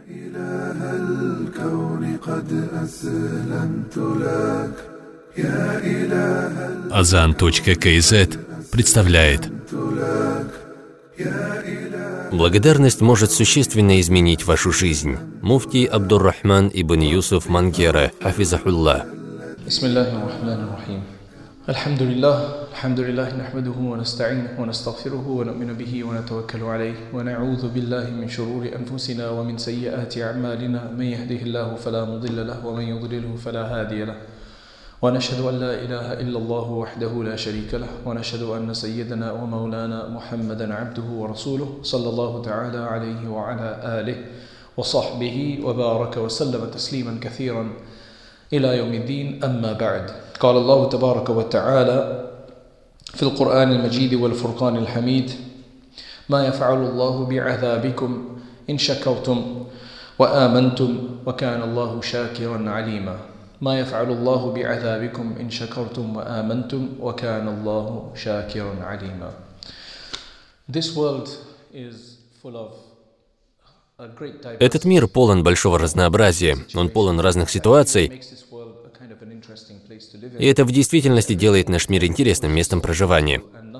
Azan.kz представляет. Благодарность может существенно изменить вашу жизнь. Муфти Абдуррахман ибн Юсуф Мангера, хафизахуллах. الحمد لله نحمده ونستعينه ونستغفره ونؤمن به ونتوكل عليه ونعوذ بالله من شرور أنفسنا ومن سيئات أعمالنا من يهده الله فلا مضل له ومن يضلله فلا هادي له ونشهد أن لا إله إلا الله وحده لا شريك له ونشهد أن سيدنا ومولانا محمدا عبده ورسوله صلى الله تعالى عليه وعلى آله وصحبه وبارك وسلم تسليما كثيرا إلى يوم الدين. أما بعد، قال الله تبارك وتعالى في القرآن المجيد والفرقان الحميد: ما يفعل الله بعذابكم إن شكرتم وآمنتم وكان الله شاكرا عليما. ما يفعل الله بعذابكم إن شكرتم وآمنتم وكان الله شاكرا عليما. This world is full of Этот мир полон большого разнообразия, он полон разных ситуаций, и это в действительности делает наш мир интересным местом проживания.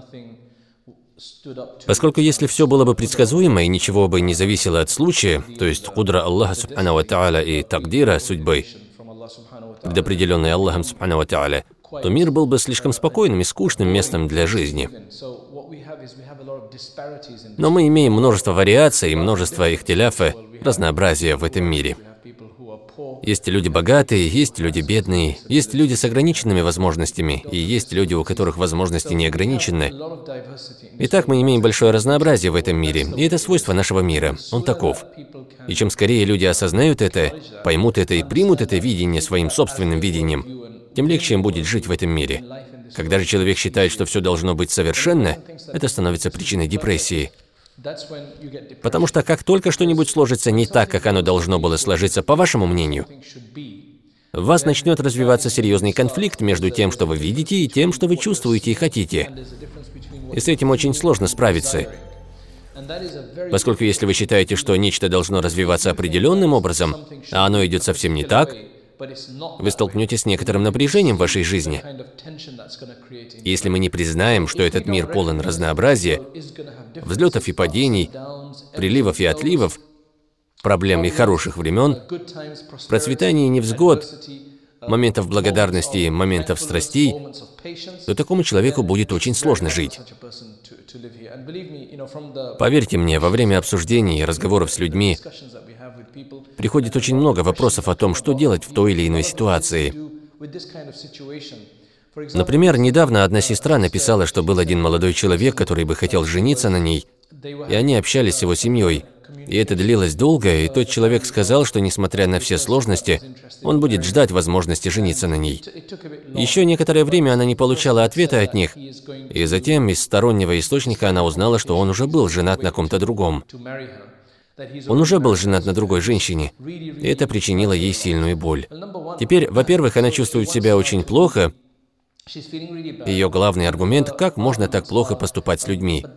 Поскольку если все было бы предсказуемо и ничего бы не зависело от случая, то есть кудра Аллаха субхану ва тааля и тагдира, судьбы, предопределенной Аллахом субхану ва тааля, то мир был бы слишком спокойным и скучным местом для жизни. Но мы имеем множество вариаций, множество ихтиляфа, разнообразия в этом мире. Есть люди богатые, есть люди бедные, есть люди с ограниченными возможностями, и есть люди, у которых возможности не ограничены. Итак, мы имеем большое разнообразие в этом мире, и это свойство нашего мира, он таков. И чем скорее люди осознают это, поймут это и примут это видение своим собственным видением, тем легче им будет жить в этом мире. Когда же человек считает, что все должно быть совершенно, это становится причиной депрессии. Потому что как только что-нибудь сложится не так, как оно должно было сложиться, по вашему мнению, в вас начнет развиваться серьезный конфликт между тем, что вы видите, и тем, что вы чувствуете и хотите. И с этим очень сложно справиться. Поскольку если вы считаете, что нечто должно развиваться определенным образом, а оно идет совсем не так, вы столкнетесь с некоторым напряжением в вашей жизни. Если мы не признаем, что этот мир полон разнообразия, взлетов и падений, приливов и отливов, проблем и хороших времен, процветания и невзгод, моментов благодарности и моментов страстей, то такому человеку будет очень сложно жить. Поверьте мне, во время обсуждений и разговоров с людьми приходит очень много вопросов о том, что делать в той или иной ситуации. Например, недавно одна сестра написала, что был один молодой человек, который бы хотел жениться на ней, и они общались с его семьей. И это длилось долго, и тот человек сказал, что, несмотря на все сложности, он будет ждать возможности жениться на ней. Еще некоторое время она не получала ответа от них, и затем из стороннего источника она узнала, что он уже был женат на ком-то другом. Он уже был женат на другой женщине, и это причинило ей сильную боль. Теперь, во-первых, она чувствует себя очень плохо. Ее главный аргумент – как можно так плохо поступать с людьми?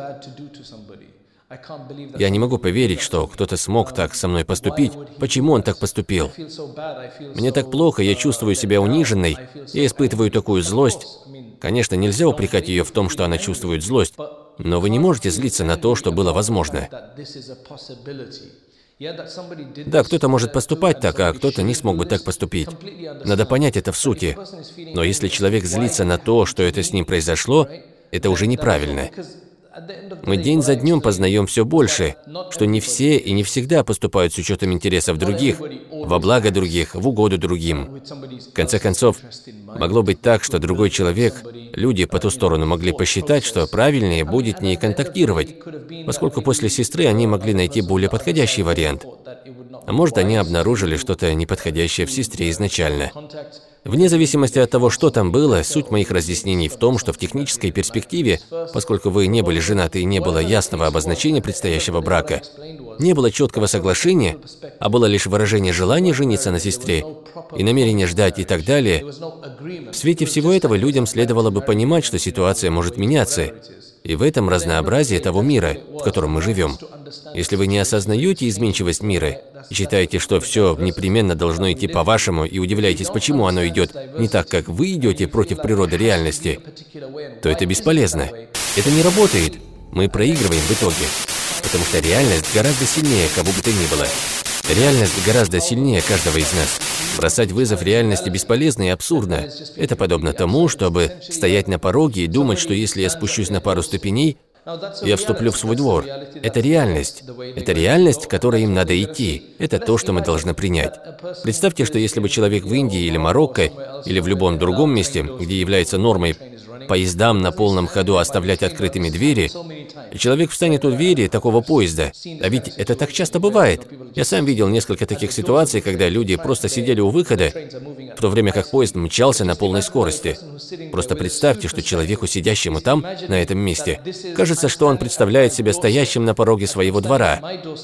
Я не могу поверить, что кто-то смог так со мной поступить. Почему он так поступил? Мне так плохо, я чувствую себя униженной, я испытываю такую злость. Конечно, нельзя упрекать ее в том, что она чувствует злость, но вы не можете злиться на то, что было возможно. Да, кто-то может поступать так, а кто-то не смог бы так поступить. Надо понять это в сути. Но если человек злится на то, что это с ним произошло, это уже неправильно. Мы день за днем познаем все больше, что не все и не всегда поступают с учетом интересов других, во благо других, в угоду другим. В конце концов, могло быть так, что другой человек, люди по ту сторону могли посчитать, что правильнее будет не контактировать, поскольку после сестры они могли найти более подходящий вариант. А может, они обнаружили что-то неподходящее в сестре изначально. Вне зависимости от того, что там было, суть моих разъяснений в том, что в технической перспективе, поскольку вы не были женаты и не было ясного обозначения предстоящего брака, не было четкого соглашения, а было лишь выражение желания жениться на сестре и намерение ждать и так далее, в свете всего этого людям следовало бы понимать, что ситуация может меняться, и в этом разнообразие того мира, в котором мы живем. Если вы не осознаете изменчивость мира, и считаете, что все непременно должно идти по-вашему, и удивляетесь, почему оно идет не так, как вы идете против природы реальности, то это бесполезно. Это не работает. Мы проигрываем в итоге, потому что реальность гораздо сильнее кого бы то ни было. Реальность гораздо сильнее каждого из нас. Бросать вызов реальности бесполезно и абсурдно. Это подобно тому, чтобы стоять на пороге и думать, что если я спущусь на пару ступеней, я вступлю в свой двор. Это реальность. Это реальность, к которой им надо идти. Это то, что мы должны принять. Представьте, что если бы человек в Индии или Марокко, или в любом другом месте, где является нормой поездам на полном ходу оставлять открытыми двери, и человек встанет у двери такого поезда. А ведь это так часто бывает. Я сам видел несколько таких ситуаций, когда люди просто сидели у выхода, в то время как поезд мчался на полной скорости. Просто представьте, что человеку, сидящему там, на этом месте, кажется, что он представляет себя стоящим на пороге своего двора.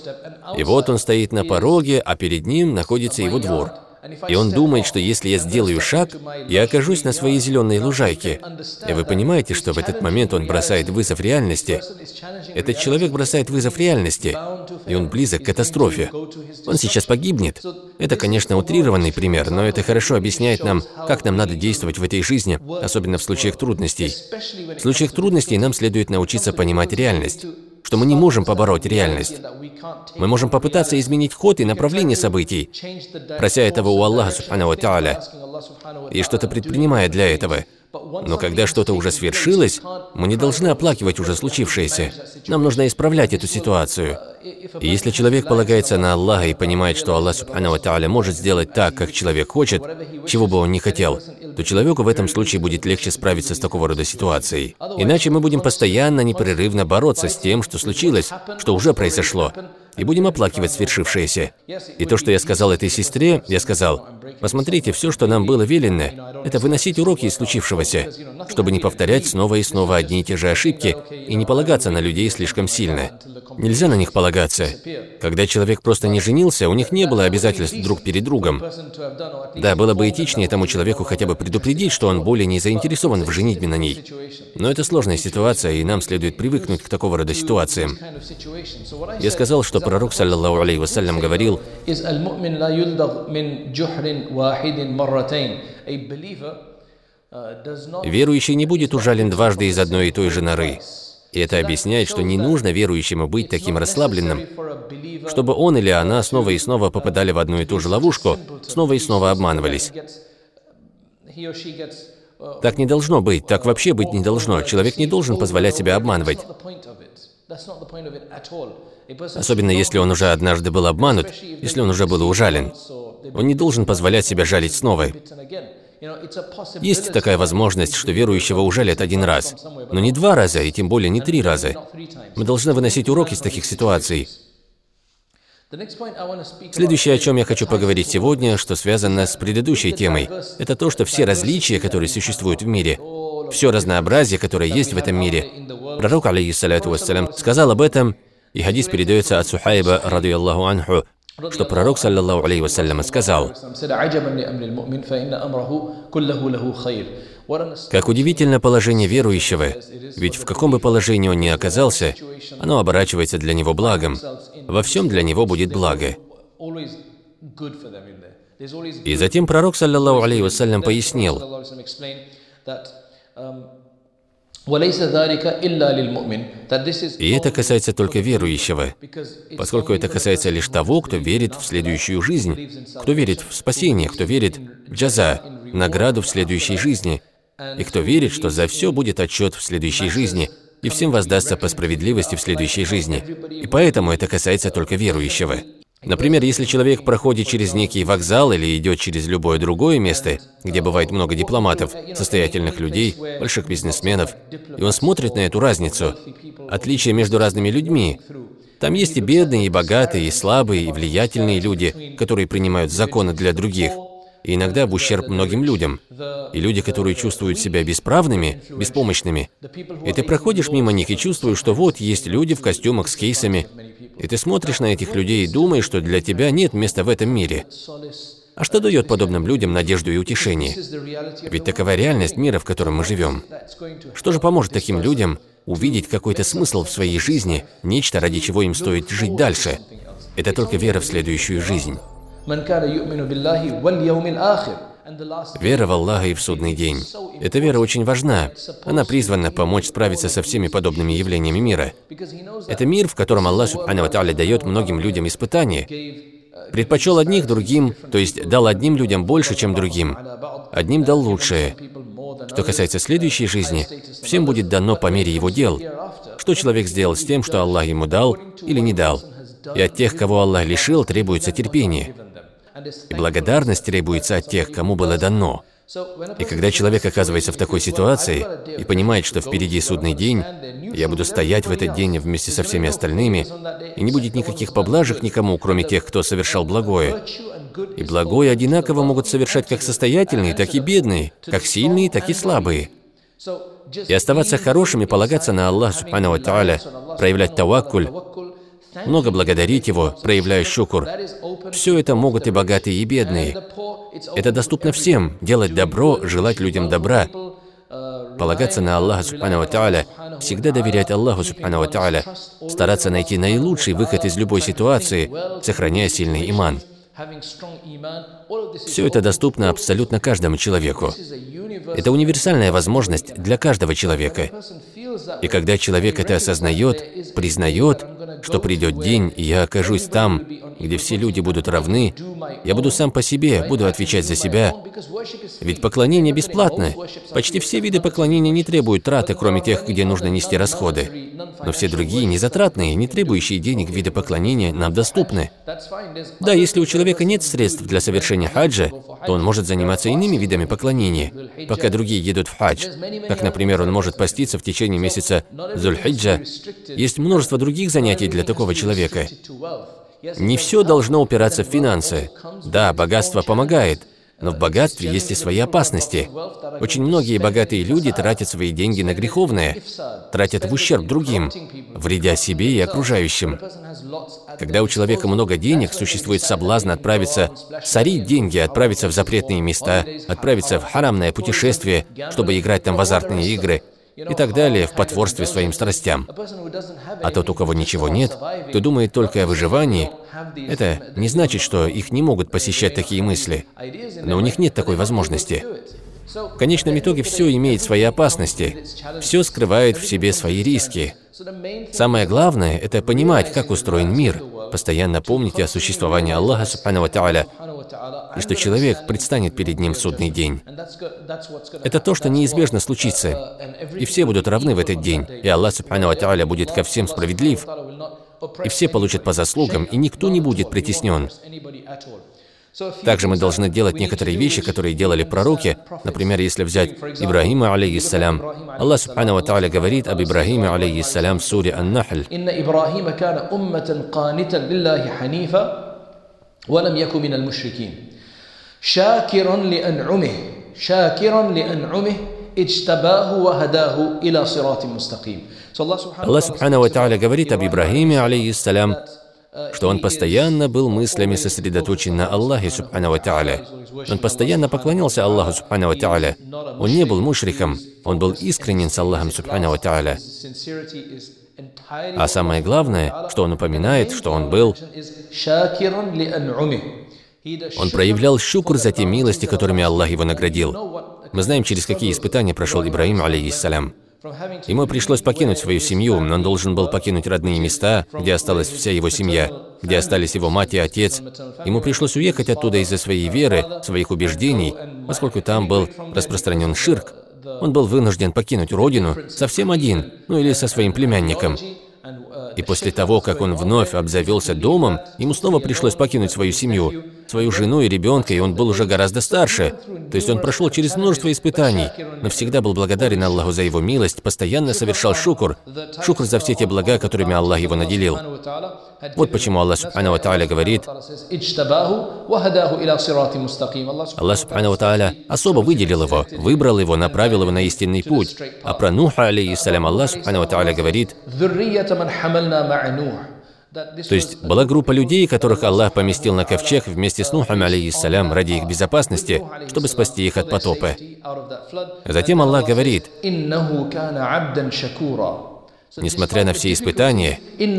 И вот он стоит на пороге, а перед ним находится его двор. И он думает, что если я сделаю шаг, я окажусь на своей зеленой лужайке. И вы понимаете, что в этот момент он бросает вызов реальности. Этот человек бросает вызов реальности, и он близок к катастрофе. Он сейчас погибнет. Это, конечно, утрированный пример, но это хорошо объясняет нам, как нам надо действовать в этой жизни, особенно в случаях трудностей. В случаях трудностей нам следует научиться понимать реальность, что мы не можем побороть реальность. Мы можем попытаться изменить ход и направление событий, прося этого у Аллаха Субхану ва Тааля, и что-то предпринимая для этого. Но когда что-то уже свершилось, мы не должны оплакивать уже случившееся. Нам нужно исправлять эту ситуацию. И если человек полагается на Аллаха и понимает, что Аллах Субхану ва Тааля может сделать так, как человек хочет, чего бы он ни хотел, то человеку в этом случае будет легче справиться с такого рода ситуацией. Иначе мы будем постоянно, непрерывно бороться с тем, что случилось, что уже произошло, и будем оплакивать свершившееся. И то, что я сказал этой сестре, я сказал: посмотрите, все, что нам было велено, это выносить уроки из случившегося, чтобы не повторять снова и снова одни и те же ошибки и не полагаться на людей слишком сильно. Нельзя на них полагаться. Когда человек просто не женился, у них не было обязательств друг перед другом. Да, было бы этичнее тому человеку хотя бы предупредить, что он более не заинтересован в женитьбе на ней. Но это сложная ситуация, и нам следует привыкнуть к такого рода ситуациям. Я сказал, что пророк, саллаллаху алейхи вассалям, говорил: верующий не будет ужален дважды из одной и той же норы. И это объясняет, что не нужно верующему быть таким расслабленным, чтобы он или она снова и снова попадали в одну и ту же ловушку, снова и снова обманывались. Так не должно быть, так вообще быть не должно. Человек не должен позволять себя обманывать. Особенно если он уже однажды был обманут, если он уже был ужален. Он не должен позволять себя жалить снова. Есть такая возможность, что верующего ужалят один раз, но не 2 раза, и тем более не 3 раза. Мы должны выносить урок из таких ситуаций. Следующее, о чем я хочу поговорить сегодня, что связано с предыдущей темой, это то, что все различия, которые существуют в мире, все разнообразие, которое есть в этом мире, пророк, алейхиссаляту вассалям, сказал об этом, и хадис передается от Сухайба, радийаллаху анху, что пророк, саллаллаху алейхи вассалям, сказал: «Как удивительно положение верующего, ведь в каком бы положении он ни оказался, оно оборачивается для него благом. Во всем для него будет благо». И затем пророк, саллаллаху алейхи вассалям, пояснил: и это касается только верующего, поскольку это касается лишь того, кто верит в следующую жизнь, кто верит в спасение, кто верит в джаза, награду в следующей жизни, и кто верит, что за все будет отчет в следующей жизни, и всем воздастся по справедливости в следующей жизни. И поэтому это касается только верующего. Например, если человек проходит через некий вокзал или идет через любое другое место, где бывает много дипломатов, состоятельных людей, больших бизнесменов, и он смотрит на эту разницу, отличие между разными людьми. Там есть и бедные, и богатые, и слабые, и влиятельные люди, которые принимают законы для других, и иногда в ущерб многим людям. И люди, которые чувствуют себя бесправными, беспомощными. И ты проходишь мимо них и чувствуешь, что вот есть люди в костюмах с кейсами, и ты смотришь на этих людей и думаешь, что для тебя нет места в этом мире. А что дает подобным людям надежду и утешение? Ведь такова реальность мира, в котором мы живем. Что же поможет таким людям увидеть какой-то смысл в своей жизни, нечто, ради чего им стоит жить дальше? Это только вера в следующую жизнь. Вера в Аллаха и в судный день. Эта вера очень важна. Она призвана помочь справиться со всеми подобными явлениями мира. Это мир, в котором Аллах Субхану ва Тааля дает многим людям испытания. Предпочел одних другим, то есть дал одним людям больше, чем другим. Одним дал лучшее. Что касается следующей жизни, всем будет дано по мере его дел. Что человек сделал с тем, что Аллах ему дал или не дал. И от тех, кого Аллах лишил, требуется терпение. И благодарность требуется от тех, кому было дано. И когда человек оказывается в такой ситуации и понимает, что впереди судный день, я буду стоять в этот день вместе со всеми остальными, и не будет никаких поблажек никому, кроме тех, кто совершал благое. И благое одинаково могут совершать как состоятельные, так и бедные, как сильные, так и слабые. И оставаться хорошим и полагаться на Аллаха Субхану ва Тааля, проявлять таваккуль, много благодарить Его, проявляя шукур. Все это могут и богатые, и бедные. Это доступно всем. Делать добро, желать людям добра, полагаться на Аллаха Субхану ва Тааля, всегда доверять Аллаху Субхану ва Тааля, стараться найти наилучший выход из любой ситуации, сохраняя сильный иман. Все это доступно абсолютно каждому человеку. Это универсальная возможность для каждого человека. И когда человек это осознает, признает, что придет день, и я окажусь там, где все люди будут равны, я буду сам по себе, буду отвечать за себя. Ведь поклонение бесплатно. Почти все виды поклонения не требуют траты, кроме тех, где нужно нести расходы. Но все другие, незатратные, не требующие денег виды поклонения, нам доступны. Да, если у человека нет средств для совершения хаджа, то он может заниматься иными видами поклонения, пока другие едут в хадж. Как, например, он может поститься в течение месяца Зуль-Хиджа. Есть множество других занятий для такого человека. Не все должно упираться в финансы. Да, богатство помогает, но в богатстве есть и свои опасности. Очень многие богатые люди тратят свои деньги на греховное, тратят в ущерб другим, вредя себе и окружающим. Когда у человека много денег, существует соблазн отправиться, сорить деньги, отправиться в запретные места, отправиться в харамное путешествие, чтобы играть там в азартные игры и так далее, в потворстве своим страстям. А тот, у кого ничего нет, кто думает только о выживании, это не значит, что их не могут посещать такие мысли, но у них нет такой возможности. В конечном итоге все имеет свои опасности, все скрывает в себе свои риски. Самое главное – это понимать, как устроен мир, постоянно помнить о существовании Аллаха Субхану ва Тааля, и что человек предстанет перед Ним в судный день. Это то, что неизбежно случится, и все будут равны в этот день, и Аллах Субхану ва Тааля будет ко всем справедлив, и все получат по заслугам, и никто не будет притеснен. Также мы должны делать некоторые вещи, которые делали пророки. Например, если взять Ибрахима, алейхиссалям. Аллах Субхану ва Тааля говорит об Ибрахиме, алейхиссалям, в суре Ан-Нахль. Аллах Субхану ва Тааля говорит об Ибрахиме, алейхиссалям, что он постоянно был мыслями сосредоточен на Аллахе Субхану ва Тааля. Он постоянно поклонялся Аллаху Субхану ва Тааля. Он не был мушриком, он был искренен с Аллахом Субхану ва Тааля. А самое главное, что он упоминает, что он был... Он проявлял шукр за те милости, которыми Аллах его наградил. Мы знаем, через какие испытания прошел Ибрахим, алейхиссалям. Ему пришлось покинуть свою семью, он должен был покинуть родные места, где осталась вся его семья, где остались его мать и отец. Ему пришлось уехать оттуда из-за своей веры, своих убеждений, поскольку там был распространен ширк. Он был вынужден покинуть родину совсем один, ну или со своим племянником. И после того, как он вновь обзавелся домом, ему снова пришлось покинуть свою семью, свою жену и ребенка, и он был уже гораздо старше. То есть он прошел через множество испытаний, но всегда был благодарен Аллаху за его милость, постоянно совершал шукр за все те блага, которыми Аллах его наделил. Вот почему Аллах Субхану ва Тааля говорит, Аллах Субхану ва Тааля особо выделил его, выбрал его, направил его на истинный путь. А про Нуха, алейхиссалям, Аллах Субхану ва Тааля говорит, то есть была группа людей, которых Аллах поместил на ковчег вместе с Нухом, алейхиссалям, ради их безопасности, чтобы спасти их от потопа. Затем Аллах говорит, Несмотря на все испытания,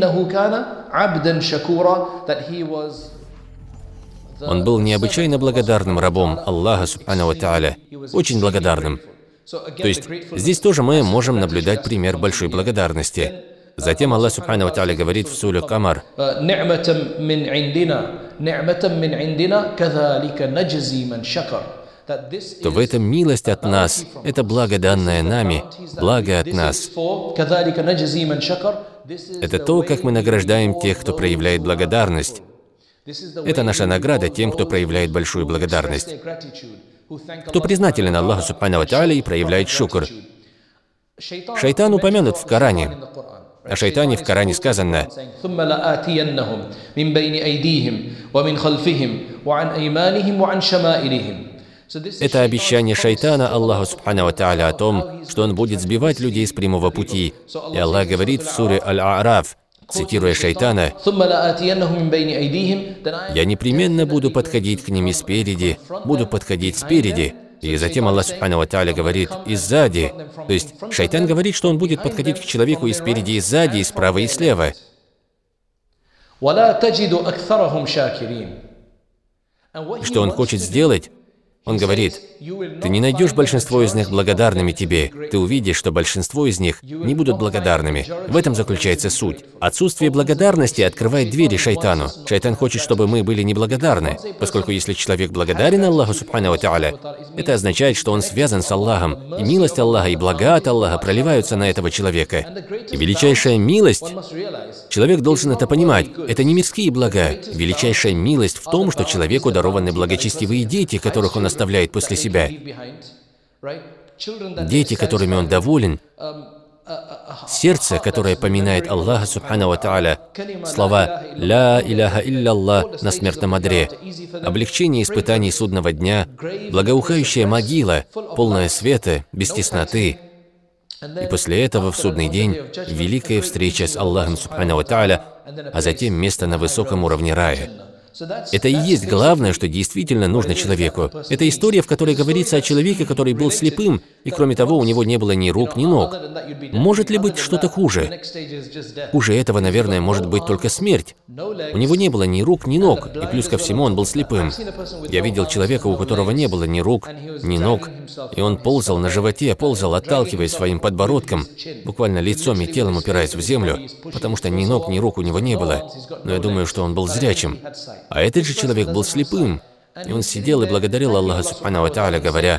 он был необычайно благодарным рабом Аллаха Субхану ва Тааля, очень благодарным. То есть здесь тоже мы можем наблюдать пример большой благодарности. Затем Аллах Субхану ва Тааля говорит в суре Камар: то в этом милость от нас, это благо, данное нами, благо от нас. Это то, как мы награждаем тех, кто проявляет благодарность. Это наша награда тем, кто проявляет большую благодарность. Кто признателен Аллаху Субхану ва Тааля и проявляет шукр. Шайтан упомянут в Коране. О шайтане в Коране сказано: это обещание шайтана Аллаху Субхану ва Тааля о том, что он будет сбивать людей с прямого пути. И Аллах говорит в суре Аль-А'раф, цитируя шайтана: «Я непременно буду подходить к ним и спереди, буду подходить спереди». И затем Аллах Субхану ва Тааля говорит: «И сзади». То есть шайтан говорит, что он будет подходить к человеку и спереди, и сзади, и справа, и слева. Что он хочет сделать? Он говорит: ты не найдешь большинство из них благодарными тебе. Ты увидишь, что большинство из них не будут благодарными. В этом заключается суть. Отсутствие благодарности открывает двери шайтану. Шайтан хочет, чтобы мы были неблагодарны, поскольку если человек благодарен Аллаху Субхану ва Тааля, это означает, что он связан с Аллахом, и милость Аллаха и блага от Аллаха проливаются на этого человека. И величайшая милость, человек должен это понимать, это не мирские блага. Величайшая милость в том, что человеку дарованы благочестивые дети, которых он оставляет после себя. Дети, которыми он доволен, сердце, которое поминает Аллаха Субхану ва Тааля, слова «Ля иляха илля-Аллах» на смертном одре, облегчение испытаний судного дня, благоухающая могила, полная света, без тесноты. И после этого в судный день великая встреча с Аллахом Субхану ва Тааля, а затем место на высоком уровне рая. Это и есть главное, что действительно нужно человеку. Это история, в которой говорится о человеке, который был слепым, и кроме того, у него не было ни рук, ни ног. Может ли быть что-то хуже? Хуже этого, наверное, может быть только смерть. У него не было ни рук, ни ног, и плюс ко всему он был слепым. Я видел человека, у которого не было ни рук, ни ног, и он ползал на животе, отталкиваясь своим подбородком, буквально лицом и телом упираясь в землю, потому что ни ног, ни рук у него не было. Но я думаю, что он был зрячим. А этот же человек был слепым, и он сидел и благодарил Аллаха Субхану ва Тааля, говоря: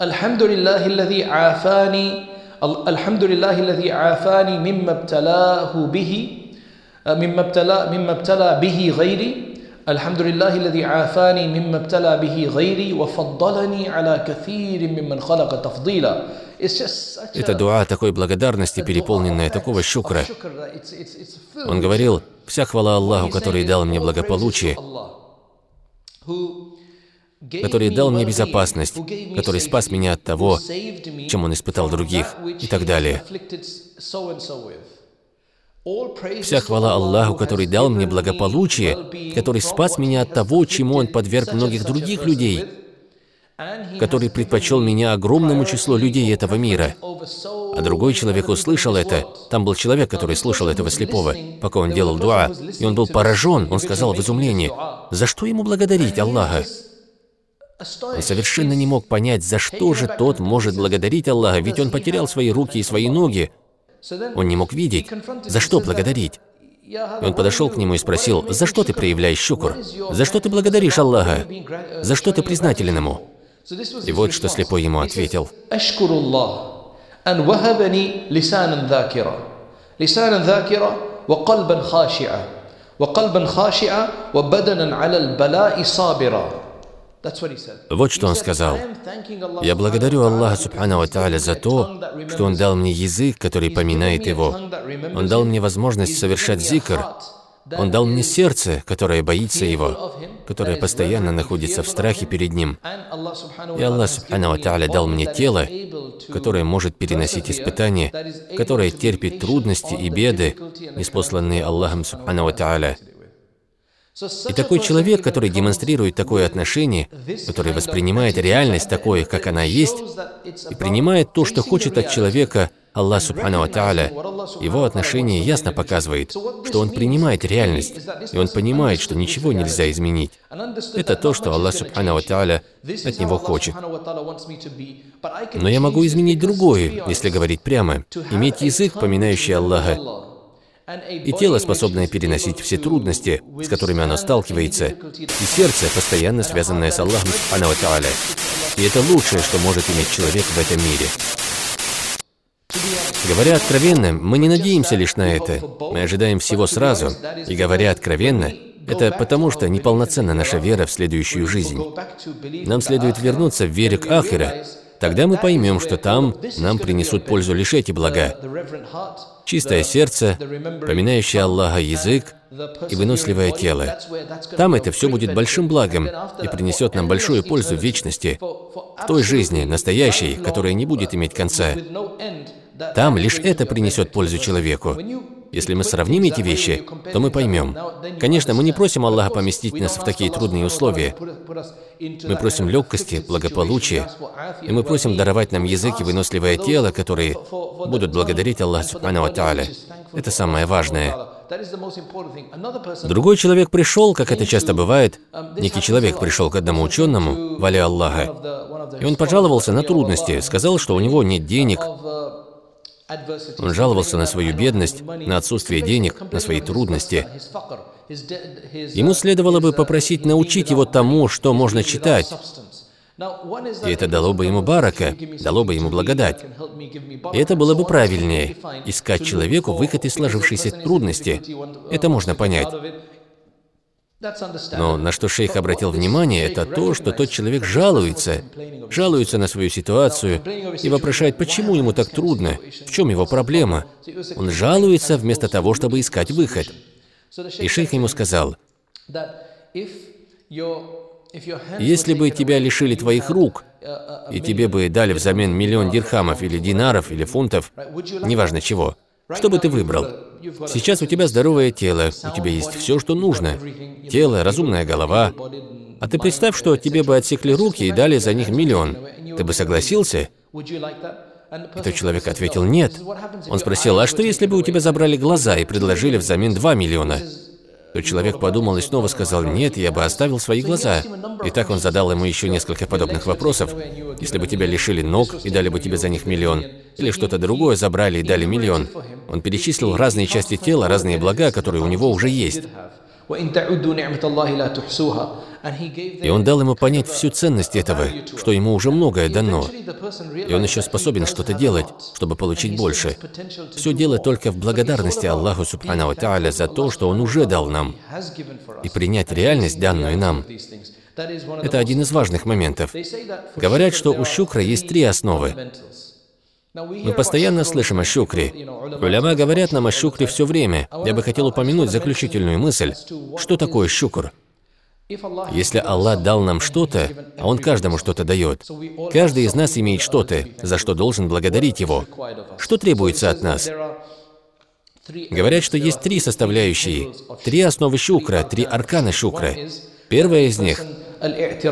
это дуа такой благодарности, переполненная такого шукра. Он говорил: вся хвала Аллаху, который дал мне благополучие, который дал мне безопасность, который спас меня от того, чем он испытал других, и так далее. Вся хвала Аллаху, который дал мне благополучие, который спас меня от того, чему он подверг многих других людей, который предпочел меня огромному числу людей этого мира. А другой человек услышал это. Там был человек, который слушал этого слепого, пока он делал дуа. И он был поражен. Он сказал в изумлении: за что ему благодарить Аллаха? Он совершенно не мог понять, за что же тот может благодарить Аллаха, ведь он потерял свои руки и свои ноги. Он не мог видеть. За что благодарить? И он подошел к нему и спросил: за что ты проявляешь шукр? За что ты благодаришь Аллаха? За что ты признателен ему? И вот что слепой ему ответил: вот что он сказал: я благодарю Аллаха Субхану ва Тааля за то, что Он дал мне язык, который поминает Его. Он дал мне возможность совершать зикр. Он дал мне сердце, которое боится Его, которое постоянно находится в страхе перед Ним. И Аллах Субхану ва Тааля дал мне тело, которое может переносить испытания, которое терпит трудности и беды, ниспосланные Аллахом Субхану ва Тааля. И такой человек, который демонстрирует такое отношение, который воспринимает реальность такой, как она есть, и принимает то, что хочет от человека Аллах Субхану ва Тааля, его отношение ясно показывает, что он принимает реальность, и он понимает, что ничего нельзя изменить. Это то, что Аллах Субхану ва Тааля от него хочет. Но я могу изменить другое, если говорить прямо, иметь язык, поминающий Аллаха, и тело, способное переносить все трудности, с которыми оно сталкивается, и сердце, постоянно связанное с Аллахом Субхану ва Тааля. И это лучшее, что может иметь человек в этом мире. Говоря откровенно, мы не надеемся лишь на это. Мы ожидаем всего сразу. И говоря откровенно, это потому, что неполноценна наша вера в следующую жизнь. Нам следует вернуться в вере к Ахира. Тогда мы поймем, что там нам принесут пользу лишь эти блага. Чистое сердце, поминающее Аллаха язык и выносливое тело. Там это все будет большим благом и принесет нам большую пользу в вечности, в той жизни, настоящей, которая не будет иметь конца. Там лишь это принесет пользу человеку. Если мы сравним эти вещи, то мы поймем. Конечно, мы не просим Аллаха поместить нас в такие трудные условия. Мы просим легкости, благополучия, и мы просим даровать нам язык и выносливое тело, которые будут благодарить Аллаха Субхану ва Тааля. Это самое важное. Другой человек пришел, как это часто бывает, некий человек пришел к одному ученому, валя Аллаха, и он пожаловался на трудности, сказал, что у него нет денег. Он жаловался на свою бедность, на отсутствие денег, на свои трудности. Ему следовало бы попросить научить его тому, что можно читать. И это дало бы ему барака, дало бы ему благодать. И это было бы правильнее. Искать человеку выход из сложившейся трудности. Это можно понять. Но на что шейх обратил внимание, это то, что тот человек жалуется на свою ситуацию и вопрошает, почему ему так трудно, в чем его проблема. Он жалуется вместо того, чтобы искать выход. И шейх ему сказал, если бы тебя лишили твоих рук, и тебе бы дали взамен 1 000 000 дирхамов или динаров или фунтов, неважно чего, что бы ты выбрал? Сейчас у тебя здоровое тело, у тебя есть все, что нужно. Тело, разумная голова. А ты представь, что тебе бы отсекли руки и дали за них 1 000 000. Ты бы согласился? Этот человек ответил «нет». Он спросил, а что если бы у тебя забрали глаза и предложили взамен 2 миллиона? Тот человек подумал и снова сказал «нет, я бы оставил свои глаза». И так он задал ему еще несколько подобных вопросов. Если бы тебя лишили ног и дали бы тебе за них 1 000 000, или что-то другое забрали и дали 1 000 000, он перечислил разные части тела, разные блага, которые у него уже есть. И он дал ему понять всю ценность этого, что ему уже многое дано. И он еще способен что-то делать, чтобы получить больше. Все дело только в благодарности Аллаху Субхану ва Тааля за то, что Он уже дал нам. И принять реальность, данную нам. Это один из важных моментов. Говорят, что у шукра есть 3 основы. Мы постоянно слышим о шукре. Уляма говорят нам о шукре все время. Я бы хотел упомянуть заключительную мысль. Что такое шукр? Если Аллах дал нам что-то, а Он каждому что-то дает, каждый из нас имеет что-то, за что должен благодарить Его. Что требуется от нас? Говорят, что есть 3 составляющие, 3 основы шукра, 3 аркана шукра. Первая из них –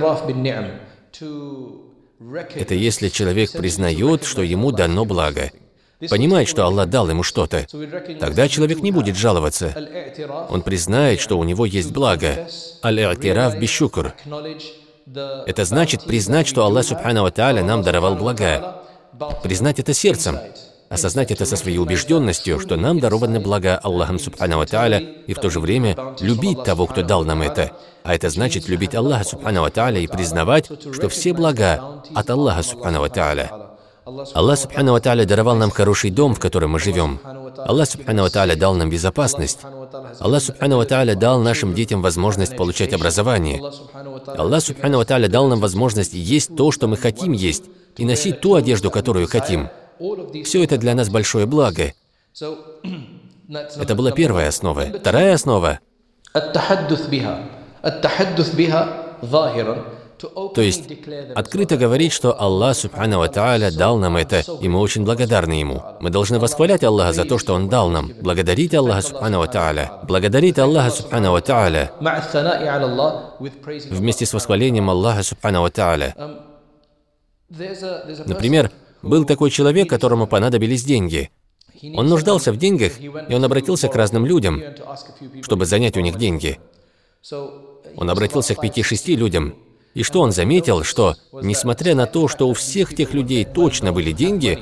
это если человек признает, что ему дано благо. Понимает, что Аллах дал ему что-то. Тогда человек не будет жаловаться. Он признает, что у него есть благо. Аль-и'тираф би-шукр. Это значит признать, что Аллах Субхану ва Тааля нам даровал блага. Признать это сердцем. Осознать это со своей убежденностью, что нам дарованы блага Аллахом Субхану ва Тааля, и в то же время любить того, кто дал нам это. А это значит любить Аллаха Субхану ва Тааля и признавать, что все блага от Аллаха Субхану ва Тааля. Аллах Субхану ва Тааля даровал нам хороший дом, в котором мы живем. Аллах Субхану ва Тааля дал нам безопасность. Аллах Субхану ва Тааля дал нашим детям возможность получать образование. Аллах Субхану ва Тааля дал нам возможность есть то, что мы хотим есть, и носить ту одежду, которую хотим. Все это для нас большое благо. Это была первая основа. Вторая основа То есть открыто говорить, что Аллах Субхану ва Тааля дал нам это, и мы очень благодарны Ему. Мы должны восхвалять Аллаха за то, что Он дал нам, благодарить Аллаха Субхану ва Тааля, благодарить Аллаха Субхану ва Тааля вместе с восхвалением Аллаха Субхану ва Тааля. Например, был такой человек, которому понадобились деньги. Он нуждался в деньгах, и он обратился к разным людям, чтобы занять у них деньги. Он обратился к 5-6 людям. И что он заметил, что, несмотря на то, что у всех тех людей точно были деньги,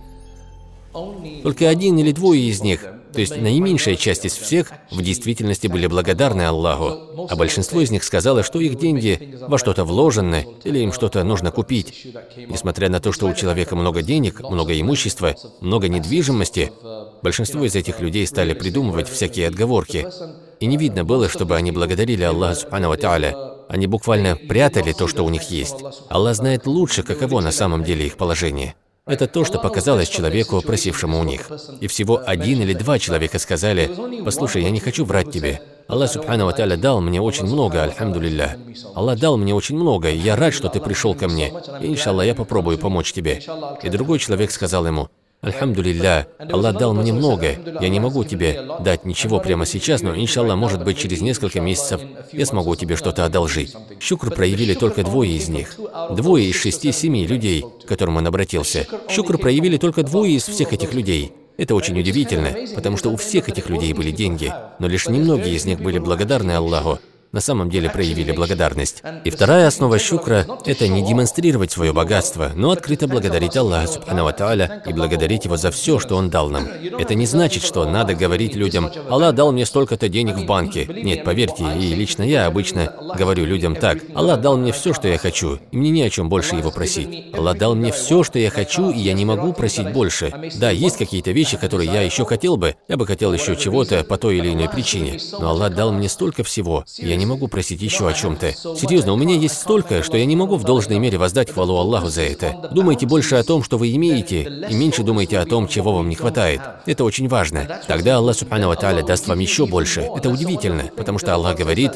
только 1 или 2 из них, то есть наименьшая часть из всех, в действительности были благодарны Аллаху, а большинство из них сказало, что их деньги во что-то вложены или им что-то нужно купить. Несмотря на то, что у человека много денег, много имущества, много недвижимости, большинство из этих людей стали придумывать всякие отговорки. И не видно было, чтобы они благодарили Аллаха Субхану ва Тааля. Они буквально прятали то, что у них есть. Аллах знает лучше, каково на самом деле их положение. Это то, что показалось человеку, просившему у них. И всего 1 или 2 человека сказали: «Послушай, я не хочу врать тебе. Аллах Субхану ва Тааля дал мне очень много, альхамдулилля. Аллах дал мне очень много, и я рад, что ты пришел ко мне. И, иншаллах, я попробую помочь тебе». И другой человек сказал ему: «Альхамдулилля, Аллах дал мне много. Я не могу тебе дать ничего прямо сейчас, но, иншаллах, может быть, через несколько месяцев я смогу тебе что-то одолжить». Шукр проявили только 2 из них. 2 из 6-7 людей, к которым он обратился. Шукр проявили только 2 из всех этих людей. Это очень удивительно, потому что у всех этих людей были деньги, но лишь немногие из них были благодарны Аллаху. На самом деле проявили благодарность. И вторая основа шукра – это не демонстрировать свое богатство, но открыто благодарить Аллаха Субхану ва Тааля и благодарить Его за все, что Он дал нам. Это не значит, что надо говорить людям: «Аллах дал мне столько-то денег в банке». Нет, поверьте, и лично я обычно говорю людям так: «Аллах дал мне все, что я хочу, и мне не о чем больше Его просить. Аллах дал мне все, что я хочу, и я не могу просить больше. Да, есть какие-то вещи, которые я еще хотел бы, я бы хотел еще чего-то по той или иной причине, но Аллах дал мне столько всего, и я не могу просить еще о чем-то. Серьезно, у меня есть столько, что я не могу в должной мере воздать хвалу Аллаху за это. Думайте больше о том, что вы имеете, и меньше думайте о том, чего вам не хватает. Это очень важно. Тогда Аллах Субхану ва Тааля даст вам еще больше. Это удивительно, потому что Аллах говорит: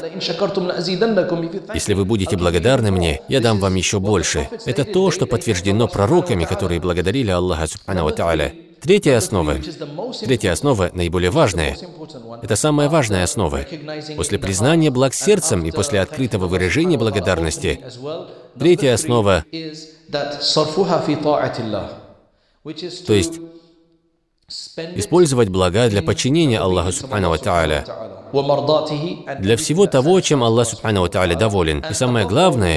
«Если вы будете благодарны мне, я дам вам еще больше». Это то, что подтверждено пророками, которые благодарили Аллаха Субхану ва Тааля. Третья основа, наиболее важная, это самая важная основа. После признания благ сердцем и после открытого выражения благодарности, третья основа, то есть использовать блага для подчинения Аллаху Субхану ва Тааля, для всего того, чем Аллах Субхану ва Тааля доволен. И самое главное,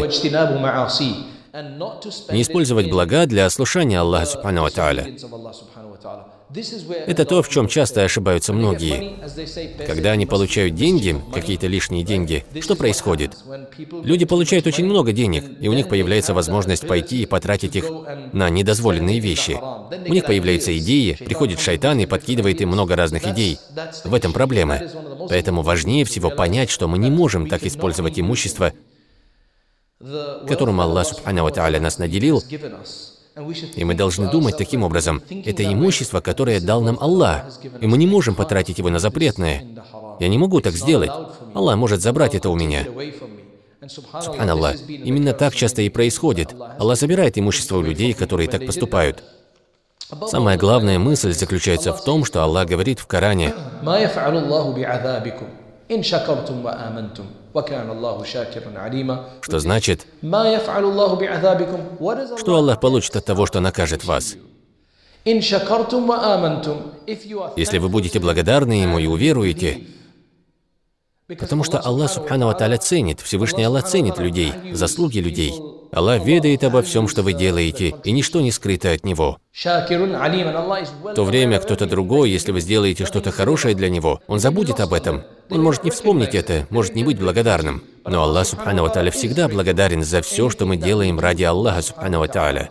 не использовать блага для ослушания Аллаха Субхану ва Тааля. Это то, в чем часто ошибаются многие. Когда они получают деньги, какие-то лишние деньги, что происходит? Люди получают очень много денег, и у них появляется возможность пойти и потратить их на недозволенные вещи. У них появляются идеи, приходит шайтан и подкидывает им много разных идей. В этом проблема. Поэтому важнее всего понять, что мы не можем так использовать имущество, которым Аллах Субхану ва Тааля нас наделил, и мы должны думать таким образом: это имущество, которое дал нам Аллах, и мы не можем потратить его на запретное. Я не могу так сделать. Аллах может забрать это у меня. Субханаллах. Именно так часто и происходит. Аллах забирает имущество у людей, которые так поступают. Самая главная мысль заключается в том, что Аллах говорит в Коране: что значит, что Аллах получит от того, что накажет вас. Если вы будете благодарны Ему и уверуете, потому что Аллах Субхану ва Тааля ценит, Всевышний Аллах ценит людей, заслуги людей. Аллах ведает обо всем, что вы делаете, и ничто не скрыто от Него. В то время кто-то другой, если вы сделаете что-то хорошее для Него, он забудет об этом. Он может не вспомнить это, может не быть благодарным. Но Аллах Субхану ва Тааля всегда благодарен за все, что мы делаем ради Аллаха Субхану ва Тааля.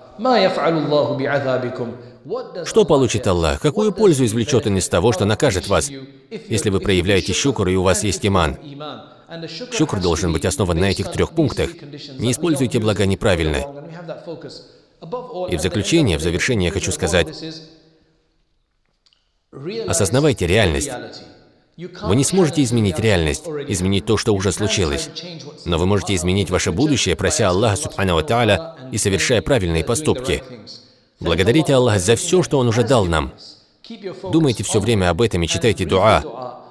Что получит Аллах? Какую пользу извлечет Он из того, что накажет вас, если вы проявляете шукр и у вас есть иман? Шукр должен быть основан на этих 3 пунктах. Не используйте блага неправильно. И в заключение, в завершение я хочу сказать: осознавайте реальность. Вы не сможете изменить реальность, изменить то, что уже случилось. Но вы можете изменить ваше будущее, прося Аллаха Субхану ва Тааля и совершая правильные поступки. Благодарите Аллаха за все, что Он уже дал нам. Думайте все время об этом и читайте дуа.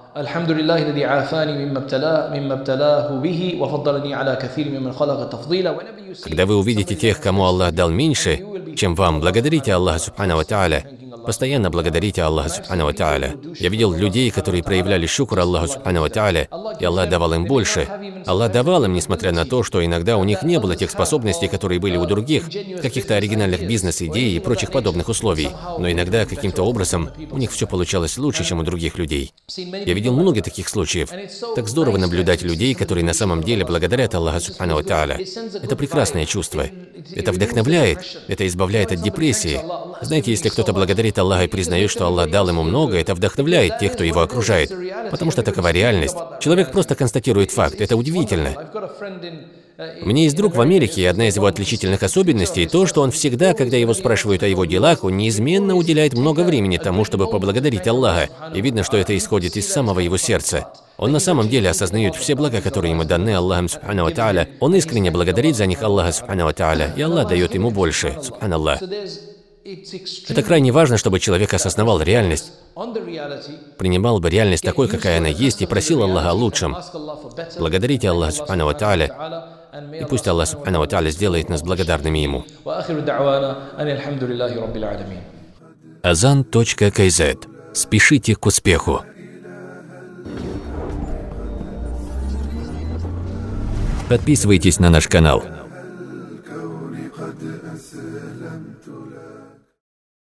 Когда вы увидите тех, кому Аллах дал меньше, чем вам, благодарите Аллаха Субхану ва Тааля. Постоянно благодарите Аллаха Субхану ва Тааля. Я видел людей, которые проявляли шукр Аллаху Субхану ва Тааля, и Аллах давал им больше. Аллах давал им, несмотря на то, что иногда у них не было тех способностей, которые были у других, каких-то оригинальных бизнес-идей и прочих подобных условий. Но иногда каким-то образом у них все получалось лучше, чем у других людей. Я видел много таких случаев. Так здорово наблюдать людей, которые на самом деле благодарят Аллаха Субхану ва Тааля. Это прекрасное чувство. Это вдохновляет, это избавляет от депрессии. Знаете, если кто-то благодарит Аллаха и признает, что Аллах дал ему много, это вдохновляет тех, кто его окружает. Потому что такова реальность. Человек просто констатирует факт. Это удивительно. У меня есть друг в Америке, и одна из его отличительных особенностей то, что он всегда, когда его спрашивают о его делах, он неизменно уделяет много времени тому, чтобы поблагодарить Аллаха. И видно, что это исходит из самого его сердца. Он на самом деле осознает все блага, которые ему даны Аллахом Субхану ва Тааля. Он искренне благодарит за них Аллаха Субхану ва Тааля, и Аллах дает ему больше. Субханаллах. Это крайне важно, чтобы человек осознавал реальность, принимал бы реальность такой, какая она есть, и просил Аллаха о лучшем. Благодарите Аллаха Субхану ва Тааля, и пусть Аллах Субхану ва Тааля сделает нас благодарными Ему. Azan.kz. Спешите к успеху. Подписывайтесь на наш канал.